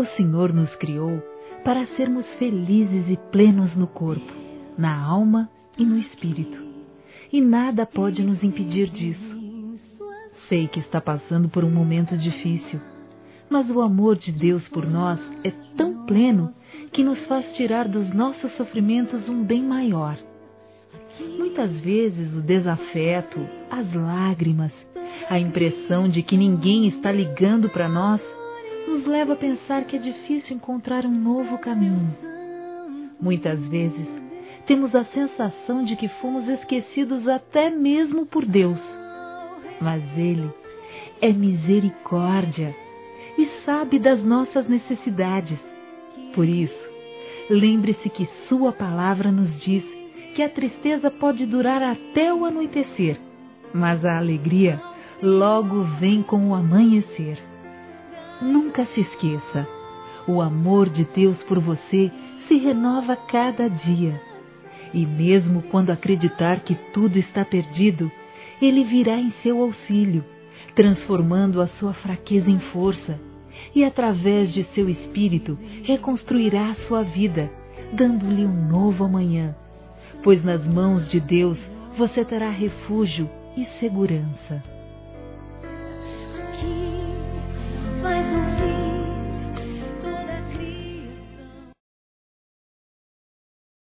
Senhor nos criou para sermos felizes e plenos no corpo, na alma e no espírito. E nada pode nos impedir disso. Sei que está passando por um momento difícil, mas o amor de Deus por nós é tão pleno que nos faz tirar dos nossos sofrimentos um bem maior. Muitas vezes o desafeto, as lágrimas, a impressão de que ninguém está ligando para nós, nos leva a pensar que é difícil encontrar um novo caminho. Muitas vezes temos a sensação de que fomos esquecidos até mesmo por Deus. Mas Ele é misericórdia e sabe das nossas necessidades. Por isso, lembre-se que Sua palavra nos diz que a tristeza pode durar até o anoitecer, mas a alegria logo vem com o amanhecer. Nunca se esqueça, o amor de Deus por você se renova cada dia. E mesmo quando acreditar que tudo está perdido, Ele virá em seu auxílio, transformando a sua fraqueza em força, e através de seu Espírito reconstruirá a sua vida, dando-lhe um novo amanhã, pois nas mãos de Deus você terá refúgio e segurança.